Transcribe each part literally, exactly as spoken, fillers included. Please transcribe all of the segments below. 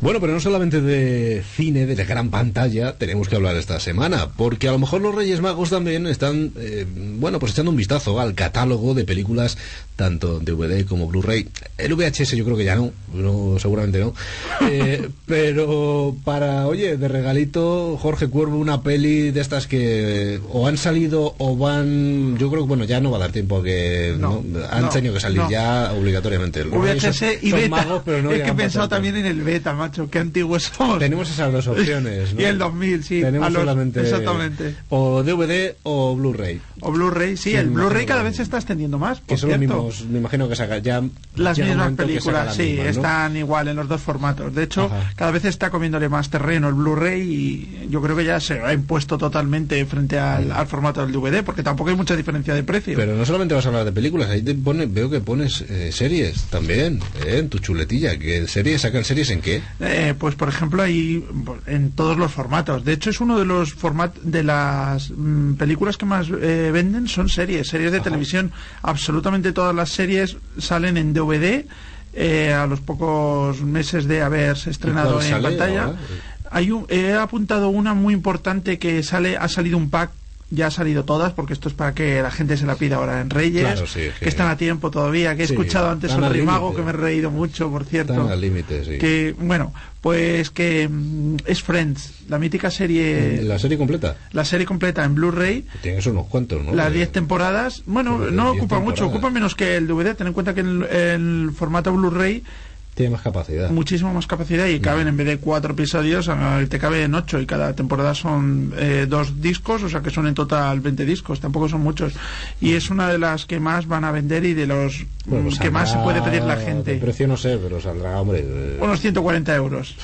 Bueno, pero no solamente de cine, de la gran pantalla, tenemos que hablar esta semana, porque a lo mejor los Reyes Magos también están, eh, bueno, pues echando un vistazo al catálogo de películas, tanto D V D como Blu-ray. El V H S yo creo que ya no, no seguramente no. Eh, pero para, oye, de regalito, Jorge Cuervo, una peli de estas que o han salido o van, yo creo que, bueno, ya no va a dar tiempo a que no, ¿no? han no, tenido que salir no. ya obligatoriamente. Los V H S son, y son beta. Magos, pero no es que he pensado tanto. También en el beta, macho, qué antiguos somos. Tenemos esas dos opciones, ¿no? Y el dos mil, sí. Tenemos los, solamente exactamente. O D V D o Blu-ray. O Blu-ray, sí, sí, el Blu-ray cada vez se está extendiendo más. Que son los mismos, me imagino que saca ya las mismas películas, la sí, misma, ¿no? Están igual en los dos formatos. De hecho, Ajá. cada vez está comiéndole más terreno el Blu-ray y yo creo que ya se ha impuesto totalmente frente al, al formato del D V D, porque tampoco hay mucha diferencia de precio. Pero no solamente vas a hablar de películas, ahí te pone, veo que pones eh, series también, eh, en tu chuletilla. ¿Qué series sacan series en qué? Eh, pues por ejemplo hay en todos los formatos. De hecho es uno de los format de las mm, películas que más eh, venden son series, series de Ajá. televisión. Absolutamente todas las series salen en D V D. Eh, a los pocos meses de haberse estrenado en pantalla. Ahora? Hay un, he apuntado una muy importante que sale, ha salido un pack. Ya ha salido todas, porque esto es para que la gente se la pida ahora en Reyes, claro, sí, que... que están a tiempo todavía, que he sí, escuchado antes el Rey Mago, que me he reído mucho, por cierto. Están al límite, sí. Que, bueno, pues que mm, es Friends, la mítica serie... ¿La serie completa? La serie completa en Blu-ray. Tiene eso unos cuantos, ¿no? Las diez temporadas, bueno, no ocupa mucho, ocupa menos que el D V D, ten en cuenta que el, el formato Blu-ray... Tiene más capacidad. Muchísimo más capacidad y caben, en vez de cuatro episodios, te caben ocho, y cada temporada son eh, dos discos, o sea que son en total veinte discos, tampoco son muchos. Y es una de las que más van a vender y de los bueno, pues que más se puede pedir la gente. El precio no sé, pero saldrá, hombre... Eh... Unos ciento cuarenta euros.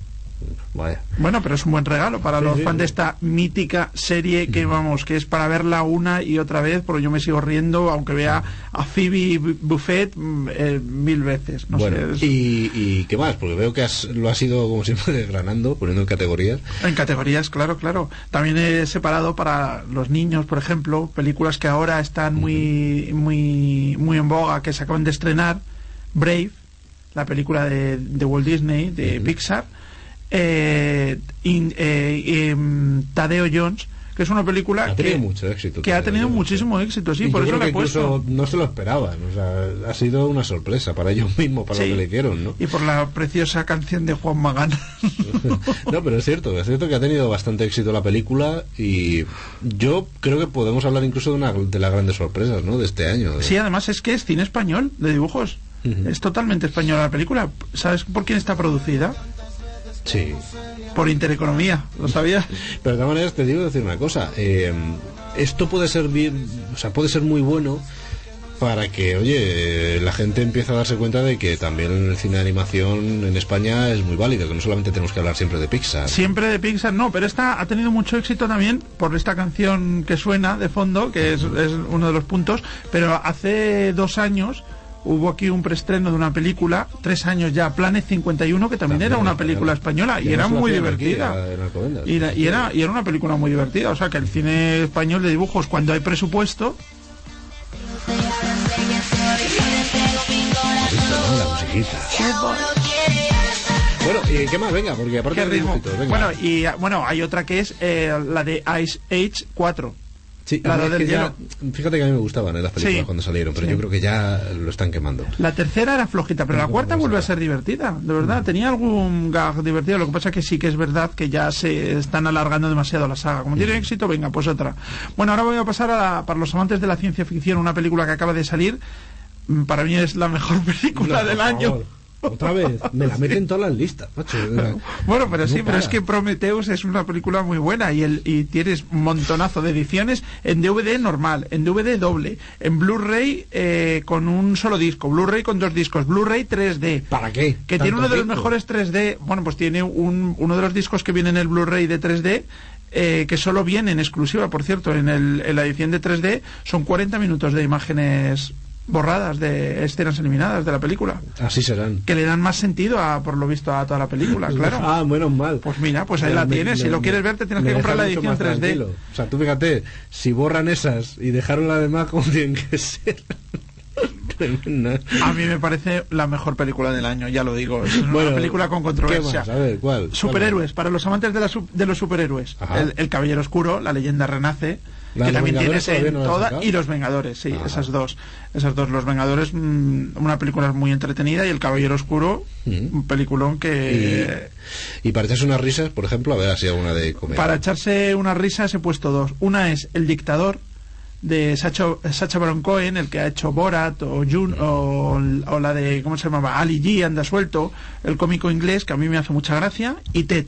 Vaya. Bueno, pero es un buen regalo para sí, los sí, fans sí. de esta mítica serie que, vamos, que es para verla una y otra vez, porque yo me sigo riendo, aunque vea a Phoebe Buffett eh, mil veces. No bueno, sé, es... y, ¿y qué más? Porque veo que has, lo has ido, como siempre, desgranando, poniendo en categorías. En categorías, claro, claro. También he separado para los niños, por ejemplo, películas que ahora están muy, uh-huh. muy, muy en boga, que se acaban de estrenar. Brave, la película de, de Walt Disney, de uh-huh. Pixar. Eh, in, eh, eh, Tadeo Jones, que es una película ha tenido que, mucho éxito, que ha tenido muchísimo éxito, sí, y por yo eso creo le he que puesto. Incluso no se lo esperaban, o sea, ha sido una sorpresa para ellos mismos, para sí. lo que le hicieron, ¿no? Y por la preciosa canción de Juan Magán. No, pero es cierto, es cierto que ha tenido bastante éxito la película y yo creo que podemos hablar incluso de una de las grandes sorpresas, ¿no? De este año. Sí, además es que es cine español de dibujos. Uh-huh. Es totalmente española la película. ¿Sabes por quién está producida? Sí. Por Intereconomía, ¿lo sabías? Pero de todas maneras te digo decir una cosa, eh, esto puede ser bien, o sea, puede ser muy bueno para que, oye, la gente empiece a darse cuenta de que también el cine de animación en España es muy válido, que no solamente tenemos que hablar siempre de Pixar. Siempre de Pixar, no, pero esta ha tenido mucho éxito también por esta canción que suena de fondo, que es, es uno de los puntos, pero hace dos años hubo aquí un preestreno de una película, tres años ya, Planet cincuenta y uno, que también, también era una película española y era muy divertida. Aquí, y, era, y, era, y era una película muy divertida. O sea que el cine español de dibujos, cuando hay presupuesto... La musiquita. Bueno, ¿y qué más? Venga, porque aparte de dibujitos, venga. Bueno, y bueno, hay otra que es eh, la de Ice Age cuatro. Sí, la del ya, fíjate que a mí me gustaban ¿eh? las películas sí, cuando salieron, pero sí. yo creo que ya lo están quemando. La tercera era flojita, pero la cuarta vuelve a ser divertida, de verdad. Mm. Tenía algún gag divertido, lo que pasa es que sí que es verdad que ya se están alargando demasiado la saga. Como mm. tiene éxito, venga, pues otra. Bueno, ahora voy a pasar a la, para los amantes de la ciencia ficción, una película que acaba de salir. Para mí es la mejor película no, del año. Favor. Otra vez, me la meten todas las listas, macho. Bueno, pero no sí, para. pero es que Prometheus es una película muy buena y, el, y tienes un montonazo de ediciones en D V D normal, en D V D doble, en Blu-ray eh, con un solo disco, Blu-ray con dos discos, Blu-ray tres D. ¿Para qué? Que tiene uno de los mejores tres D, bueno, pues tiene un, uno de los discos que viene en el Blu-ray de tres D, eh, que solo viene en exclusiva, por cierto, en, el, en la edición de tres D, son cuarenta minutos de imágenes borradas, de escenas eliminadas de la película. Así serán. Que le dan más sentido, a, por lo visto, a toda la película, claro. Ah, menos mal. Pues mira, pues ahí me, la tienes. Me, si lo quieres ver, te tienes que comprar la edición tres D. O sea, tú fíjate, si borran esas y dejaron la demás como tienen que ser. Tremenda. A mí me parece la mejor película del año, ya lo digo. Es una Bueno, película con controversia. ¿qué más? A ver, ¿cuál? Superhéroes, para los amantes de, la, de los superhéroes. El, el Caballero Oscuro, La Leyenda Renace, La que también Vengadores tienes en no la has toda, sacado. y Los Vengadores, sí, Ajá. esas dos. Esas dos, Los Vengadores, mmm, una película muy entretenida, y El Caballero Oscuro, Mm. un peliculón que... Y, y para echarse unas risas, por ejemplo, a ver si alguna de comedia. Para echarse unas risas he puesto dos. Una es El Dictador, de Sacha, Sacha Baron Cohen, el que ha hecho Borat o, Jun, o, o la de, ¿cómo se llamaba? Ali G, Anda Suelto, el cómico inglés, que a mí me hace mucha gracia, y Ted,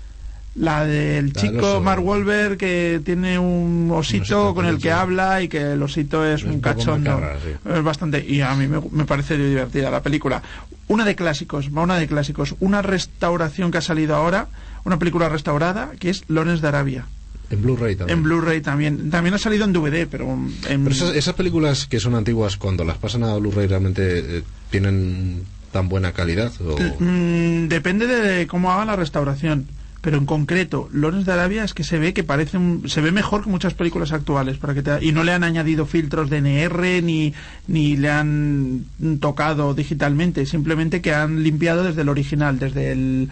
la del La chico del oso. Mark Wahlberg, que tiene un osito, osito con el peluche. que habla, y que el osito es, Es un un poco cachondo. macarra, sí. Es bastante, y a mí me, me parece divertida la película. Una de clásicos, va una de clásicos, una restauración que ha salido ahora, una película restaurada, que es Lawrence de Arabia. En Blu-ray también. En Blu-ray también. También ha salido en D V D, pero en... Pero esas, esas películas que son antiguas, cuando las pasan a Blu-ray, realmente eh, tienen tan buena calidad. ¿O? Mm, depende de cómo haga la restauración. Pero en concreto, Lawrence de Arabia es que se ve que parece un, se ve mejor que muchas películas actuales, para que te, y no le han añadido filtros de N R ni, ni le han tocado digitalmente, simplemente que han limpiado desde el original, desde el,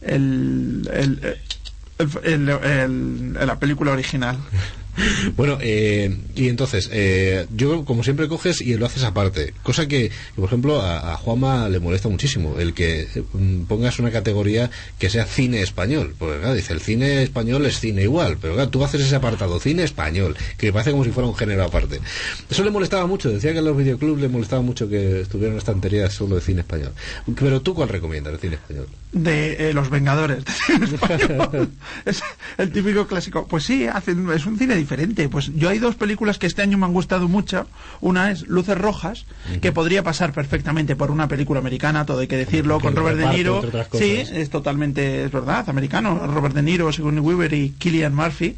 el, el, el, el, el- el- la película original. Bueno, eh, y entonces, eh, yo como siempre coges y lo haces aparte, cosa que, que, por ejemplo, a, a Juanma le molesta muchísimo, el que eh, pongas una categoría que sea cine español, porque claro, dice, el cine español es cine igual, pero claro, tú haces ese apartado, cine español, que me parece como si fuera un género aparte. Eso le molestaba mucho, decía que en los videoclubs le molestaba mucho que estuvieran estanterías solo de cine español. Pero tú, ¿cuál recomiendas de cine español? De eh, Los Vengadores de cine español. Es el típico clásico. Pues sí, hacen, es un cine diferente. Pues yo hay dos películas que este año me han gustado mucho. Una es Luces Rojas, uh-huh. que podría pasar perfectamente por una película americana, todo hay que decirlo, Porque con Robert reparto, De Niro. entre otras cosas. Sí, es totalmente, es verdad, americano. Robert De Niro, Sigourney Weaver y Cillian Murphy.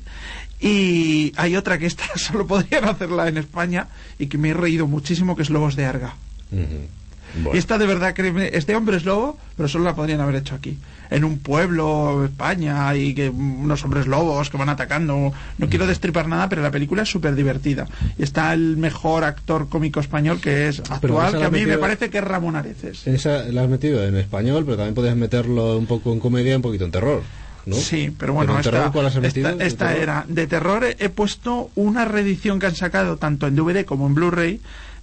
Y hay otra que esta solo podrían hacerla en España y que me he reído muchísimo, que es Lobos de Arga. Uh-huh. Bueno. Y esta de verdad, créeme, este hombre es lobo, pero solo la podrían haber hecho aquí. En un pueblo, España, y que unos hombres lobos que van atacando. No quiero destripar nada, pero la película es súper divertida. Y está el mejor actor cómico español, que es actual, que a mí metido, me parece que es Ramón Areces. Esa la has metido en español, pero también podías meterlo un poco en comedia y un poquito en terror, ¿no? Sí, pero bueno, ¿Pero esta, terror, ¿cuál has metido? esta, esta ¿De era de terror. He puesto una reedición que han sacado tanto en D V D como en Blu-ray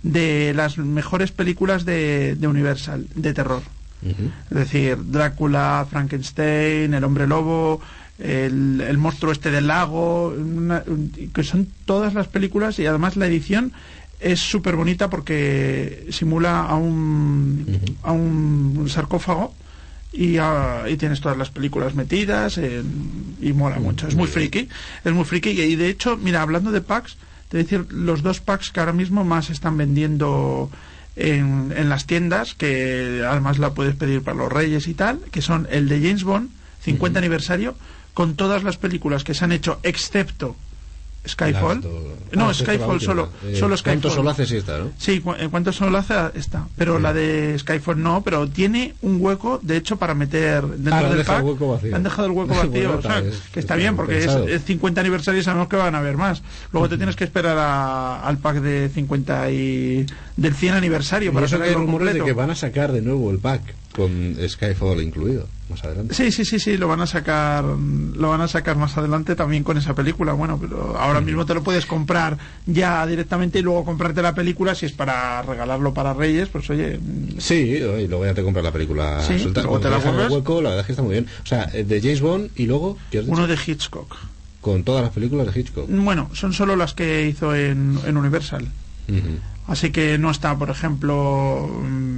de las mejores películas de, de Universal de terror. Uh-huh. Es decir, Drácula, Frankenstein, El Hombre Lobo, el, el monstruo este del lago, una, que son todas las películas, y además la edición es súper bonita porque simula a un, uh-huh. a un sarcófago. Y, uh, y tienes todas las películas metidas en, y mola mucho, es muy friki, es muy friki. Y de hecho, mira, hablando de packs, te voy a decir los dos packs que ahora mismo más están vendiendo en, en las tiendas, que además la puedes pedir para los Reyes y tal, que son el de James Bond, cincuenta uh-huh. aniversario, con todas las películas que se han hecho excepto Skyfall. No, ah, Skyfall solo, eh, solo Skyfall. ¿Cuánto solo hace sí está, no? Sí, cu ¿cuánto solo hace esta? Pero sí. La de Skyfall no, pero tiene un hueco, de hecho, para meter dentro ah, del pack. El hueco vacío. Han dejado el hueco vacío, bueno, o sea, es, que está bien, porque es, es cincuenta aniversario y sabemos que van a haber más. Luego uh-huh. te tienes que esperar a, al pack de cincuenta y del cien aniversario. Y para eso que hay rumores de que van a sacar de nuevo el pack con Skyfall incluido más adelante. Sí, sí, sí, sí, lo van a sacar, lo van a sacar más adelante también con esa película. Bueno, pero ahora uh-huh. mismo te lo puedes comprar ya directamente y luego comprarte la película si es para regalarlo para Reyes, pues oye. Sí, y luego ya te compras la película. Sí, suelta, luego te la compras. Hueco, la verdad es que está muy bien. O sea, de James Bond y luego uno de Hitchcock. Con todas las películas de Hitchcock. Bueno, son solo las que hizo en, en Universal. Uh-huh. Así que no está, por ejemplo,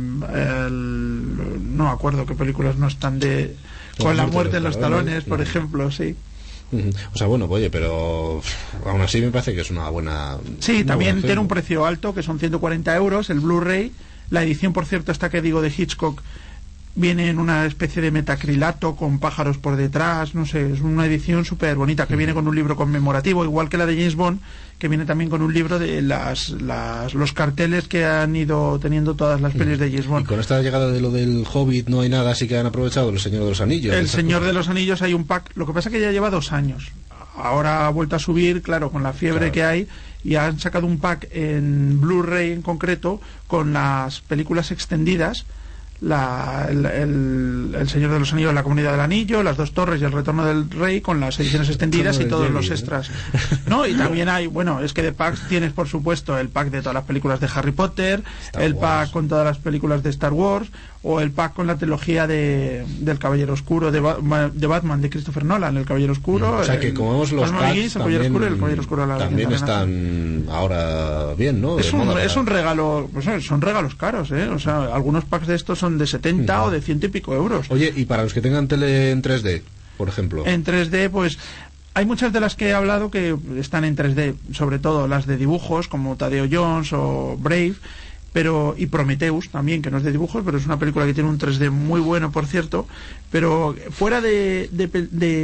el, no me acuerdo qué películas no están de con la muerte en los talones, por ejemplo, sí. Uh-huh. O sea, bueno, oye, pero aún así me parece que es una buena. Sí, una también buena tiene un precio alto, que son ciento cuarenta euros, el Blu-ray. La edición, por cierto, esta que digo de Hitchcock, viene en una especie de metacrilato con pájaros por detrás, no sé, es una edición súper bonita, que viene con un libro conmemorativo, igual que la de James Bond, que viene también con un libro de las, las los carteles que han ido teniendo todas las pelis de James Bond. Y con esta llegada de lo del Hobbit no hay nada, así que han aprovechado el Señor de los Anillos. El Señor cosas. de los Anillos hay un pack, lo que pasa es que ya lleva dos años. Ahora ha vuelto a subir, claro, con la fiebre claro. que hay, y han sacado un pack en Blu-ray en concreto con las películas extendidas, la, el, el, el Señor de los Anillos, La Comunidad del Anillo, Las Dos Torres y El Retorno del Rey, con las ediciones extendidas y todos los extras, ¿no? Y también hay, bueno, es que de packs tienes, por supuesto, el pack de todas las películas de Harry Potter, Star el Wars. Pack con todas las películas de Star Wars, o el pack con la trilogía de del Caballero Oscuro de, ba de Batman de Christopher Nolan, El Caballero Oscuro. O sea que, como vemos, los packs el Caballero Oscuro y el Caballero Oscuro la también están ahora bien, ¿no? Es un, moda, es un regalo, pues son regalos caros, ¿eh? O sea, algunos packs de estos son de setenta uh-huh. o de ciento y pico euros. Oye, y para los que tengan tele en tres D, por ejemplo. En tres D, pues hay muchas de las que he hablado que están en tres D, sobre todo las de dibujos, como Tadeo Jones o Brave, pero y Prometheus también, que no es de dibujos, pero es una película que tiene un tres D muy bueno, por cierto. Pero fuera de, de, de, de,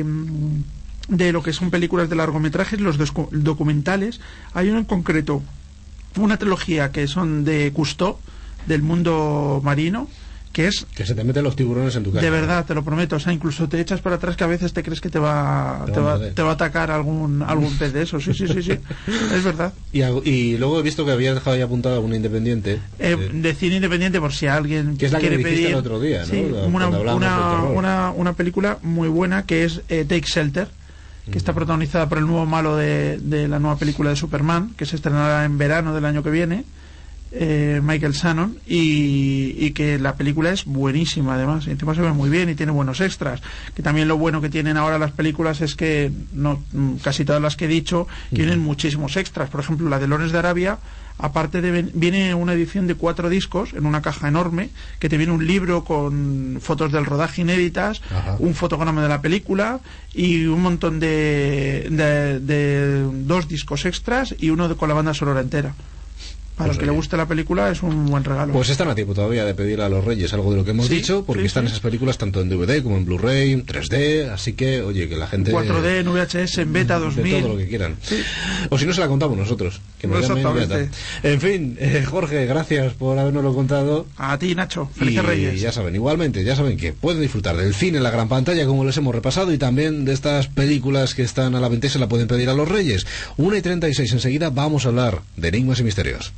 de lo que son películas de largometrajes, los documentales, hay uno en concreto, una trilogía que son de Cousteau, del mundo marino, que es que se te meten los tiburones en tu casa. De verdad, te lo prometo. O sea, incluso te echas para atrás, que a veces te crees que te va te, te va, te va a atacar algún algún pez de eso. Sí, sí, sí, sí. Es verdad. Y, y luego he visto que habías dejado ahí apuntado alguna independiente. Eh, eh, de cine independiente, por si alguien que es la quiere que me dijiste pedir. el otro día, ¿no? Sí, una, una, una, una película muy buena que es eh, Take Shelter, que mm. está protagonizada por el nuevo malo de, de la nueva película de Superman, que se estrenará en verano del año que viene. Eh, Michael Shannon, y, y que la película es buenísima, además, y encima se ve muy bien y tiene buenos extras, que también lo bueno que tienen ahora las películas es que no, casi todas las que he dicho tienen muchísimos extras. Por ejemplo, la de Lawrence de Arabia, aparte de, viene una edición de cuatro discos en una caja enorme, que te viene un libro con fotos del rodaje inéditas, Ajá. un fotograma de la película y un montón de, de, de dos discos extras y uno de, con la banda sonora entera. Para pues el que oye. le guste la película es un buen regalo. Pues están a tiempo todavía de pedir a los Reyes algo de lo que hemos sí, dicho, porque sí, están sí. esas películas tanto en D V D como en Blu-ray, en tres D, así que, oye, que la gente... cuatro D, en V H S, en Beta dos mil... De todo lo que quieran. Sí. O si no, se la contamos nosotros. Que nos Exactamente. En fin, eh, Jorge, gracias por habernoslo contado. A ti, Nacho. Felices y Reyes. Ya saben, igualmente, ya saben que pueden disfrutar del cine en la gran pantalla, como les hemos repasado, y también de estas películas que están a la venta y se la pueden pedir a los Reyes. una y treinta y seis, enseguida vamos a hablar de Enigmas y Misterios.